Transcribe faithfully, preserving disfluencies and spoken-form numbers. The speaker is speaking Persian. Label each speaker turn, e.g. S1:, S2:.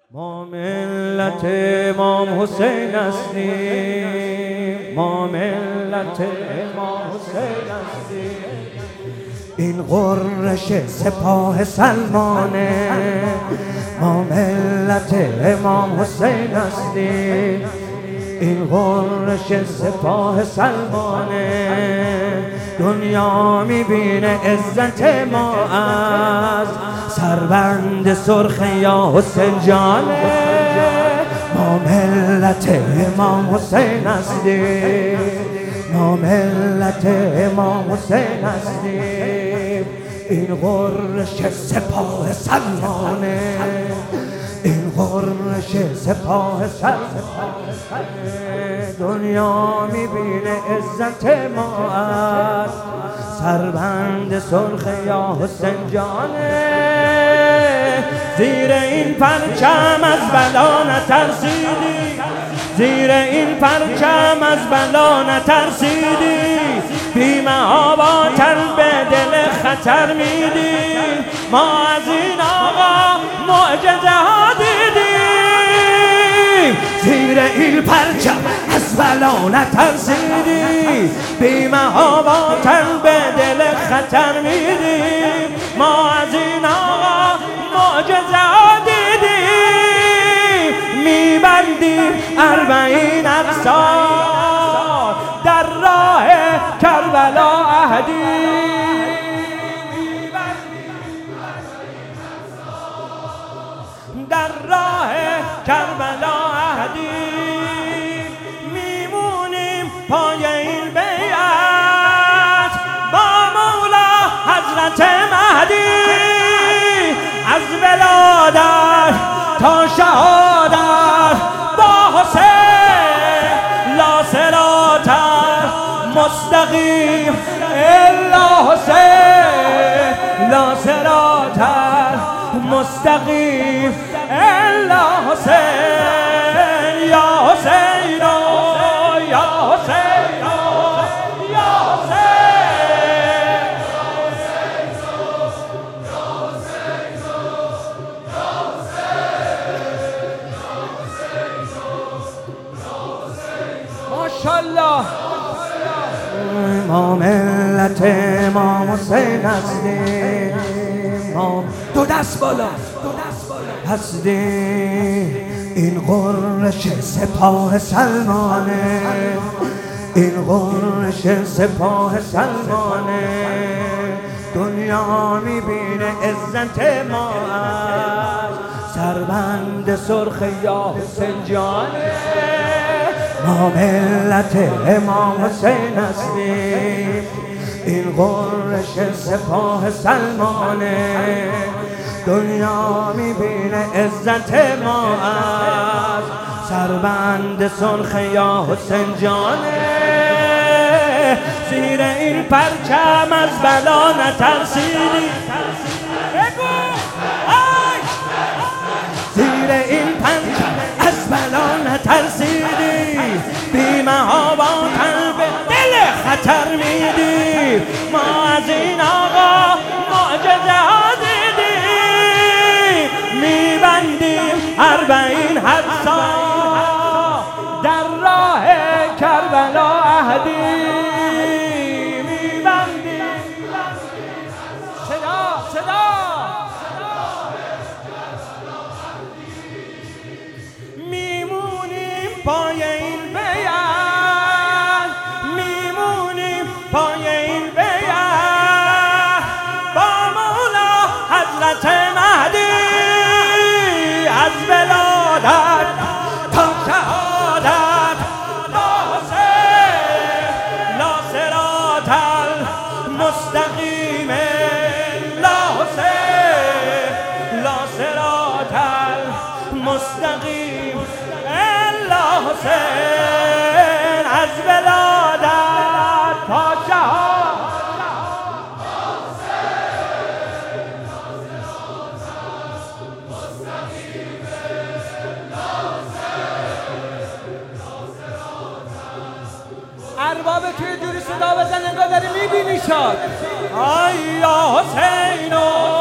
S1: ما ملت امام حسین هستیم، ما ملت امام حسین هستیم. این غرش سپاه سلمانه، ما ملت امام حسین هستیم. این غرش سپاه سلمانه، دنیا میبینه عزت ما از سربند سرخ یا حسین جانه. ما ملت امام حسین هستیم، ما ملت امام حسین هستیم. این غرش سپاه سلمانه، این غرش سپاه سلمانه، دنیا میبینه عزت ما از سربند سرخ یا حسین جانه. زیر این پرچم از بلا نترسیدی، زیر این پرچم از بلا نترسیدی. بی‌محاباتر به دل خطر میدیم، ما از این آقا معجزه ها دیدیم. زیر این پرچم از بلا نترسیدی، بی‌محاباتر به دل خطر میدیم. ما از این آقا معجزه ها دیدیم. میبندیم اربعین افسار در راه کربلا عهدی. در راه کربلا عهدی میمونیم پای این بیعت با مولا حضرت مهدی. از ولادت تا شهادت با حسین لا صراط مستقیم الا حسین، لا صراط مستقیم الا حسین. یا حسین یا حسین یا حسین. ماشاءالله ما ملت امام حسین هستیم، ما دو دست بالا هستیم. این غرش سپاه سلمانه، این غرش سپاه سلمانه، دنیا میبینه عزت ما از سربند سرخ یا حسین جانه. ما ملت امام حسین هستیم، این غرش سپاه سلمانه، دنیا میبینه عزت ما از سربند سرخ یا حسین جانه. زیر این پرچم از بلا نترسیدی، زیر این پرچم از بلا نترسیدی. بی‌محاباتر به دل خطر میدی، ما از این آقا معجزه ها دیدیم. میبندیم اربعین حبسا در راه کربلا عهدی. میبندیم صدا صدا میمونیم پای این بیعت، میمونیم پای این بیعت با مولا حضرت مهدی. از ولادت تا شهادت با حسین لا صراط مستقیم لا حسین، لا صراط مستقیم الا حسین. از ولادت تا شهادت ارباب توی جوری صدا بزن انگار داری میبینی شاد. آی یا حسین